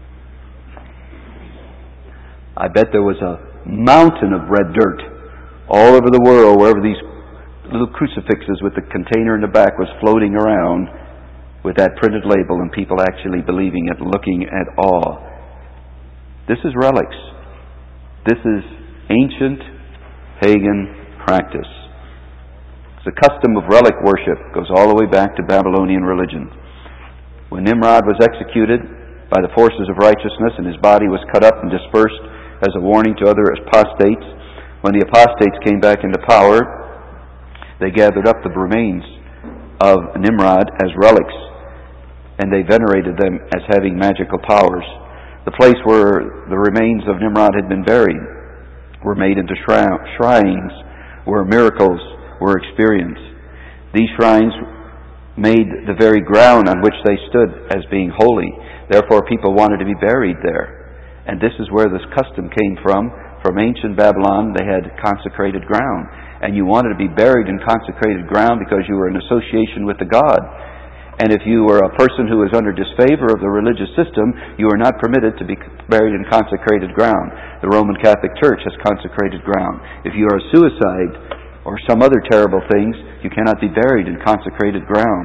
I bet there was a mountain of red dirt all over the world, wherever these little crucifixes with the container in the back was floating around with that printed label, and people actually believing it, looking at awe. This is relics. This is ancient pagan practice. The custom of relic worship goes all the way back to Babylonian religion. When Nimrod was executed by the forces of righteousness and his body was cut up and dispersed as a warning to other apostates, when the apostates came back into power, they gathered up the remains of Nimrod as relics, and they venerated them as having magical powers. The place where the remains of Nimrod had been buried were made into shrines where miracles were experienced. These shrines made the very ground on which they stood as being holy. Therefore, people wanted to be buried there. And this is where this custom came from. From ancient Babylon, they had consecrated ground. And you wanted to be buried in consecrated ground because you were in association with the God. And if you were a person who was under disfavor of the religious system, you were not permitted to be buried in consecrated ground. The Roman Catholic Church has consecrated ground. If you are a suicide or some other terrible things, you cannot be buried in consecrated ground.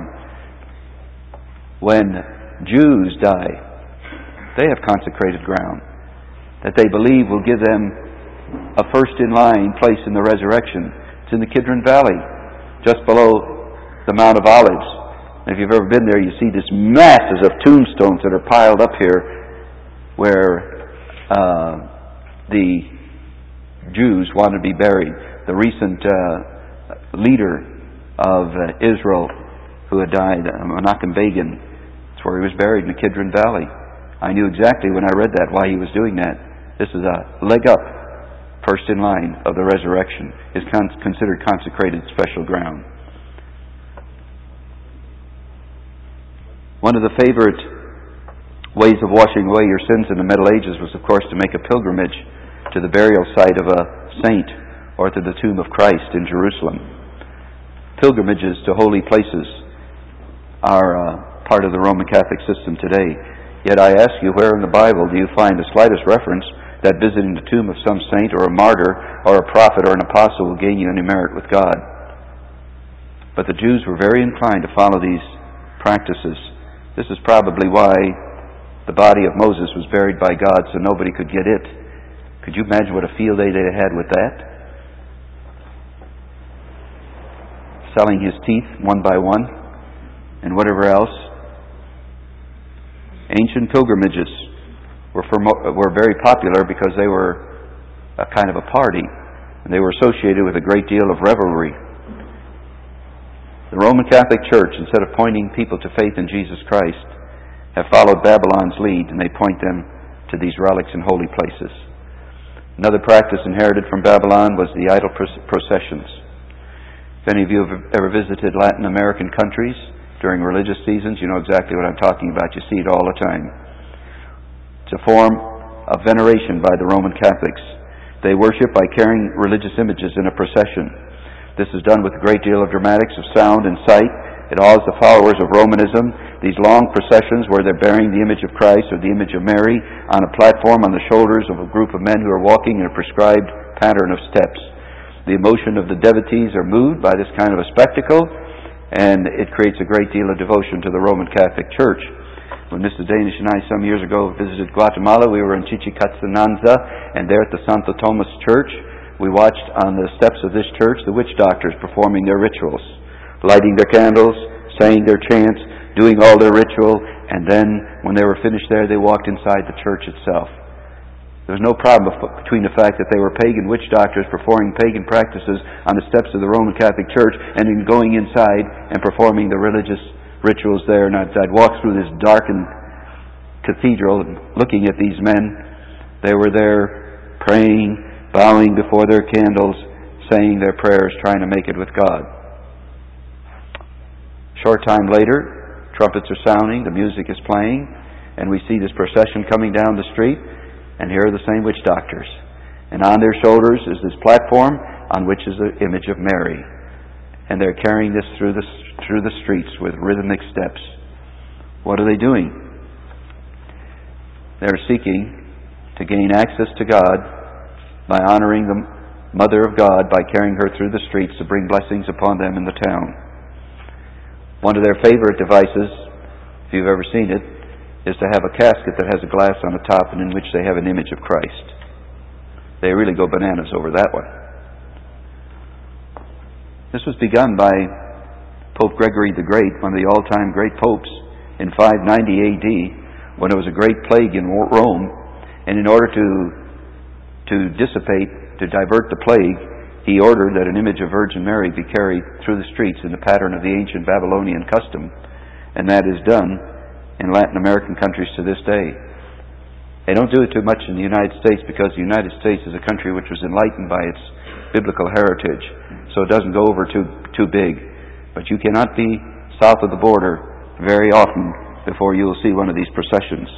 When Jews die, they have consecrated ground that they believe will give them a first-in-line place in the resurrection. It's in the Kidron Valley, just below the Mount of Olives. And if you've ever been there, you see these masses of tombstones that are piled up here where uh, the Jews want to be buried. The recent uh, leader of uh, Israel who had died, uh, Menachem Begin, that's where he was buried, in the Kidron Valley. I knew exactly when I read that why he was doing that. This is a leg up, first in line of the resurrection. Is con- considered consecrated special ground. One of the favorite ways of washing away your sins in the Middle Ages was, of course, to make a pilgrimage to the burial site of a saint or to the tomb of Christ in Jerusalem. Pilgrimages to holy places are uh, part of the Roman Catholic system today. Yet I ask you, where in the Bible do you find the slightest reference that visiting the tomb of some saint or a martyr or a prophet or an apostle will gain you any merit with God? But the Jews were very inclined to follow these practices. This is probably why the body of Moses was buried by God so nobody could get it. Could you imagine what a field day they had with that? Selling his teeth one by one and whatever else. Ancient pilgrimages were for, were very popular because they were a kind of a party, and they were associated with a great deal of revelry. The Roman Catholic Church, instead of pointing people to faith in Jesus Christ, have followed Babylon's lead, and they point them to these relics and holy places. Another practice inherited from Babylon was the idol processions. If any of you have ever visited Latin American countries during religious seasons, you know exactly what I'm talking about. You see it all the time. It's a form of veneration by the Roman Catholics. They worship by carrying religious images in a procession. This is done with a great deal of dramatics of sound and sight. It awes the followers of Romanism. These long processions where they're bearing the image of Christ or the image of Mary on a platform on the shoulders of a group of men who are walking in a prescribed pattern of steps. The emotion of the devotees are moved by this kind of a spectacle, and it creates a great deal of devotion to the Roman Catholic Church. When Missus Danish and I some years ago visited Guatemala, we were in Chichicastenanza, and there at the Santo Tomas Church, we watched on the steps of this church the witch doctors performing their rituals, lighting their candles, saying their chants, doing all their ritual, and then when they were finished there, they walked inside the church itself. There was no problem between the fact that they were pagan witch doctors performing pagan practices on the steps of the Roman Catholic Church and in going inside and performing the religious rituals there. And I'd, I'd walk through this darkened cathedral and looking at these men. They were there praying, bowing before their candles, saying their prayers, trying to make it with God. Short time later, trumpets are sounding, the music is playing, and we see this procession coming down the street. And here are the same witch doctors. And on their shoulders is this platform on which is the image of Mary. And they're carrying this through the, through the streets with rhythmic steps. What are they doing? They're seeking to gain access to God by honoring the Mother of God by carrying her through the streets to bring blessings upon them in the town. One of their favorite devices, if you've ever seen it, is to have a casket that has a glass on the top and in which they have an image of Christ. They really go bananas over that one. This was begun by Pope Gregory the Great, one of the all-time great popes, in five ninety A D, when there was a great plague in Rome, and in order to to dissipate, to divert the plague, he ordered that an image of Virgin Mary be carried through the streets in the pattern of the ancient Babylonian custom, and that is done in Latin American countries to this day. They don't do it too much in the United States because the United States is a country which was enlightened by its biblical heritage, so it doesn't go over too too big. But you cannot be south of the border very often before you will see one of these processions.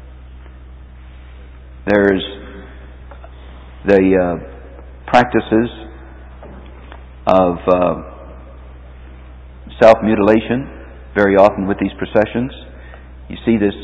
There's the uh, practices of uh, self-mutilation very often with these processions. You see this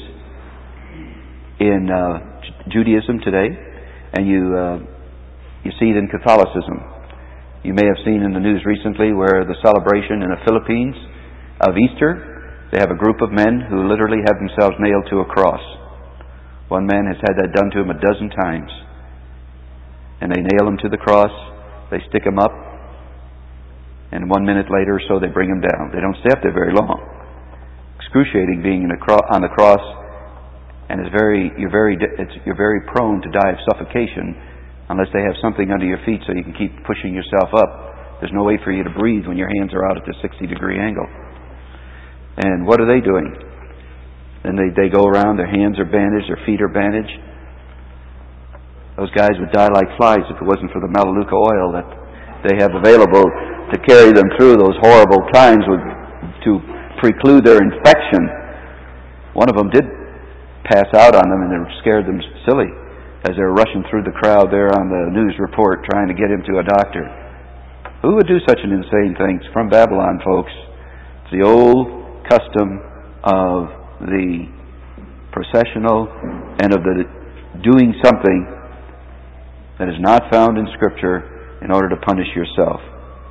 in uh, Judaism today, and you uh, you see it in Catholicism. You may have seen in the news recently where the celebration in the Philippines of Easter, they have a group of men who literally have themselves nailed to a cross. One man has had that done to him a dozen times. And they nail him to the cross, they stick him up, and one minute later or so they bring him down. They don't stay up there very long. Excruciating being in a cro- on the cross, and it's very you're very it's, you're very prone to die of suffocation unless they have something under your feet so you can keep pushing yourself up. There's no way for you to breathe when your hands are out at the sixty degree angle. And what are they doing? Then they, they go around, their hands are bandaged, their feet are bandaged. Those guys would die like flies if it wasn't for the Melaleuca oil that they have available to carry them through those horrible times with, to preclude their infection. One of them did pass out on them, and it scared them silly as they were rushing through the crowd there on the news report trying to get him to a doctor. Who would do such an insane thing? It's from Babylon, folks. It's the old custom of the processional and of the doing something that is not found in Scripture in order to punish yourself.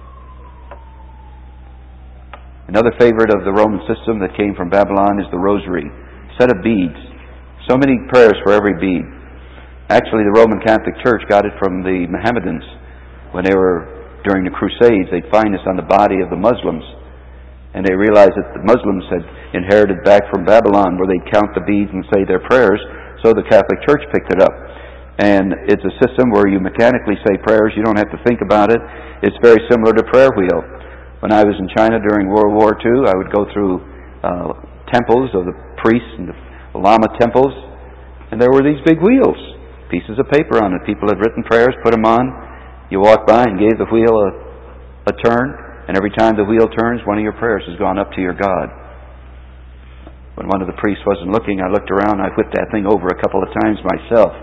Another favorite of the Roman system that came from Babylon is the rosary, a set of beads. So many prayers for every bead. Actually, the Roman Catholic Church got it from the Mohammedans. When they were, during the Crusades, they'd find this on the body of the Muslims. And they realized that the Muslims had inherited back from Babylon, where they'd count the beads and say their prayers, so the Catholic Church picked it up. And it's a system where you mechanically say prayers, you don't have to think about it. It's very similar to prayer wheel. When I was in China during World War Two, I would go through uh, temples of the priests and the Lama temples, and there were these big wheels, pieces of paper on it. People had written prayers, put them on. You walk by and gave the wheel a, a turn, and every time the wheel turns, one of your prayers has gone up to your God. When one of the priests wasn't looking, I looked around, I whipped that thing over a couple of times myself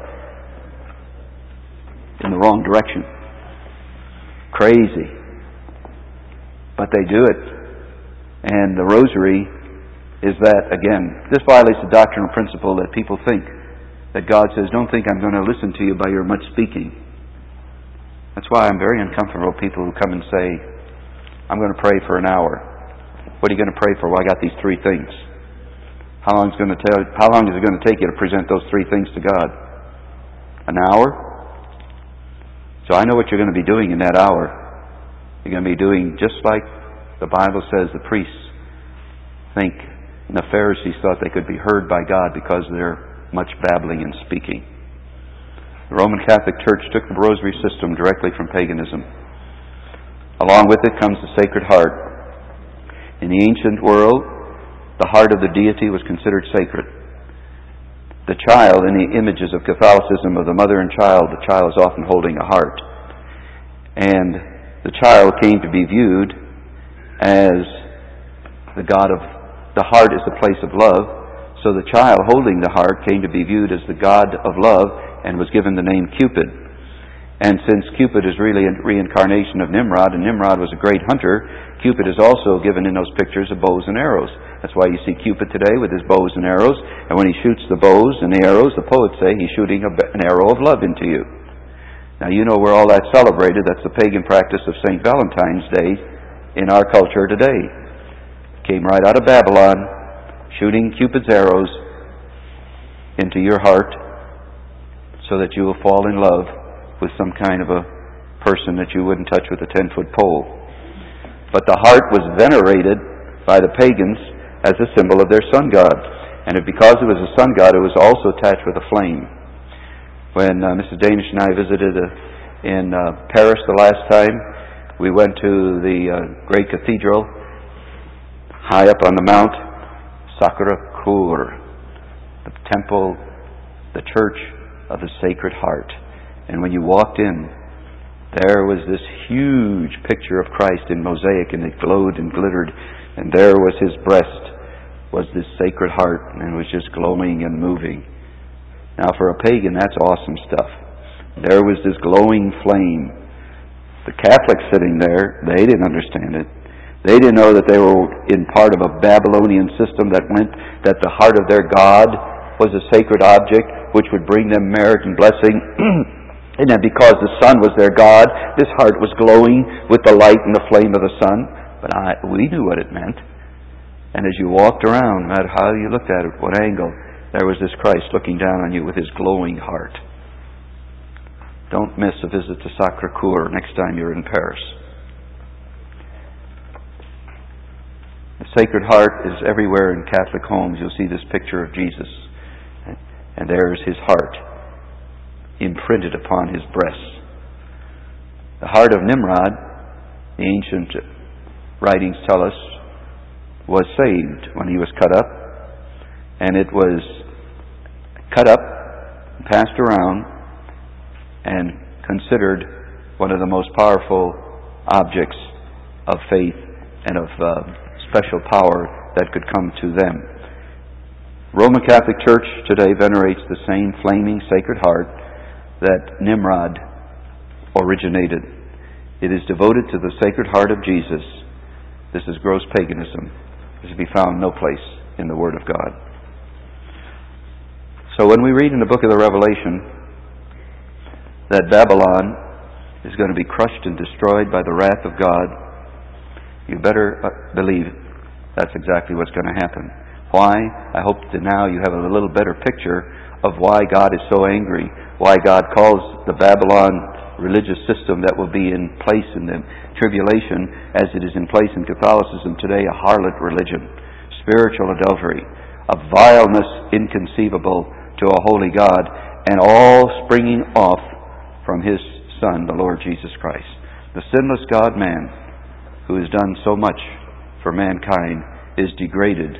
in the wrong direction. Crazy. But they do it. And the rosary is that, again, this violates the doctrinal principle that people think that God says, don't think I'm going to listen to you by your much speaking. That's why I'm very uncomfortable with people who come and say, I'm going to pray for an hour. What are you going to pray for? Well, I got these three things. How long is it going to tell, how long is it going to take you to present those three things to God? An hour? So I know what you're going to be doing in that hour. You're going to be doing just like the Bible says the priests think, and the Pharisees thought they could be heard by God because of their much babbling and speaking. The Roman Catholic Church took the rosary system directly from paganism. Along with it comes the Sacred Heart. In the ancient world, the heart of the deity was considered sacred. The child, in the images of Catholicism of the mother and child, the child is often holding a heart. And the child came to be viewed as the God of, the heart is the place of love, so the child holding the heart came to be viewed as the God of love and was given the name Cupid. And since Cupid is really a reincarnation of Nimrod, and Nimrod was a great hunter, Cupid is also given in those pictures of bows and arrows. That's why you see Cupid today with his bows and arrows, and when he shoots the bows and the arrows, the poets say he's shooting a, an arrow of love into you. Now, you know where all that's celebrated. That's the pagan practice of Saint Valentine's Day in our culture today. Came right out of Babylon, shooting Cupid's arrows into your heart so that you will fall in love with some kind of a person that you wouldn't touch with a ten-foot pole. But the heart was venerated by the pagans as a symbol of their sun god. And because it was a sun god, it was also attached with a flame. When uh, Missus Danish and I visited uh, in uh, Paris the last time, we went to the uh, great cathedral high up on the Mount Sacré-Cœur, the temple, the church of the Sacred Heart. And when you walked in, there was this huge picture of Christ in mosaic, and it glowed and glittered, and there was his breast, was this Sacred Heart, and it was just glowing and moving. Now, for a pagan, that's awesome stuff. There was this glowing flame. The Catholics sitting there, they didn't understand it. They didn't know that they were in part of a Babylonian system that meant that the heart of their God was a sacred object which would bring them merit and blessing. And then because the sun was their God, this heart was glowing with the light and the flame of the sun. But I, we knew what it meant. And as you walked around, no matter how you looked at it, what angle, there was this Christ looking down on you with his glowing heart. Don't miss a visit to Sacré-Cœur next time you're in Paris. The Sacred Heart is everywhere in Catholic homes. You'll see this picture of Jesus. And there is his heart imprinted upon his breast. The heart of Nimrod, the ancient writings tell us, was saved when he was cut up. And it was cut up, passed around, and considered one of the most powerful objects of faith and of uh, special power that could come to them. Roman Catholic Church today venerates the same flaming Sacred Heart that Nimrod originated. It is devoted to the Sacred Heart of Jesus. This is gross paganism. This is to be found no place in the Word of God. So when we read in the book of the Revelation that Babylon is going to be crushed and destroyed by the wrath of God, you better believe that's exactly what's going to happen. Why? I hope that now you have a little better picture of why God is so angry, why God calls the Babylon religious system that will be in place in the tribulation, as it is in place in Catholicism today, a harlot religion, spiritual adultery, a vileness inconceivable to a holy God, and all springing off from His Son, the Lord Jesus Christ. The sinless God-man who has done so much for mankind is degraded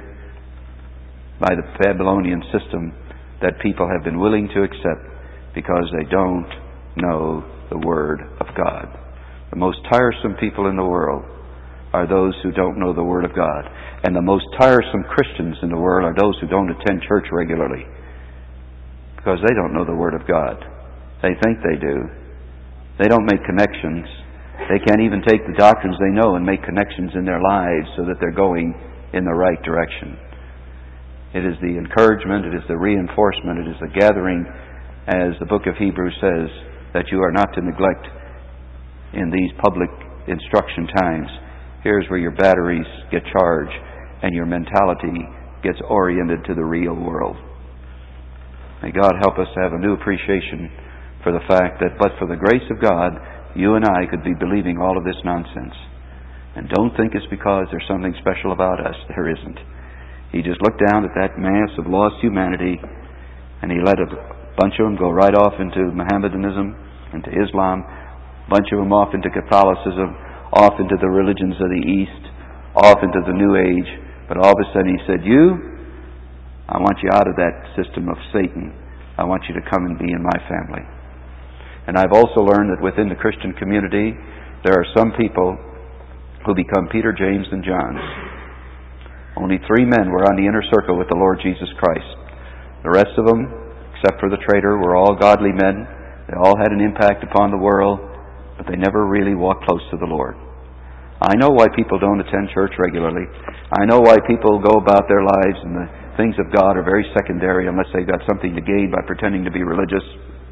by the Babylonian system that people have been willing to accept because they don't know the Word of God. The most tiresome people in the world are those who don't know the Word of God. And the most tiresome Christians in the world are those who don't attend church regularly because they don't know the Word of God. They think they do. They don't make connections. They can't even take the doctrines they know and make connections in their lives so that they're going in the right direction. It is the encouragement, it is the reinforcement, it is the gathering, as the book of Hebrews says, that you are not to neglect in these public instruction times. Here's where your batteries get charged and your mentality gets oriented to the real world. May God help us to have a new appreciation for the fact that but for the grace of God, you and I could be believing all of this nonsense. And don't think it's because there's something special about us. There isn't. He just looked down at that mass of lost humanity and He let a bunch of them go right off into Mohammedanism, into Islam, a bunch of them off into Catholicism, off into the religions of the East, off into the New Age. But all of a sudden He said, you, I want you out of that system of Satan. I want you to come and be in my family. And I've also learned that within the Christian community, there are some people who become Peter, James, and John. Only three men were on the inner circle with the Lord Jesus Christ. The rest of them, except for the traitor, were all godly men. They all had an impact upon the world, but they never really walked close to the Lord. I know why people don't attend church regularly. I know why people go about their lives and the things of God are very secondary unless they've got something to gain by pretending to be religious.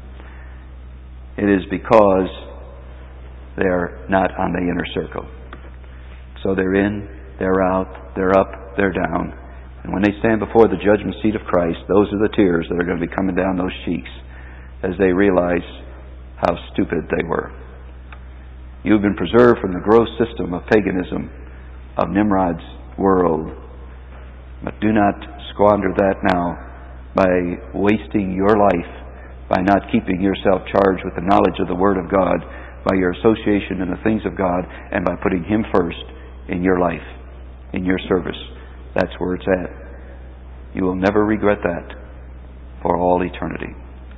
It is because they're not on the inner circle. So they're in, they're out, they're up, they're down. And when they stand before the judgment seat of Christ, those are the tears that are going to be coming down those cheeks as they realize how stupid they were. You've been preserved from the gross system of paganism, of Nimrod's world. But do not squander that now by wasting your life, by not keeping yourself charged with the knowledge of the Word of God, by your association in the things of God, and by putting Him first in your life, in your service. That's where it's at. You will never regret that for all eternity.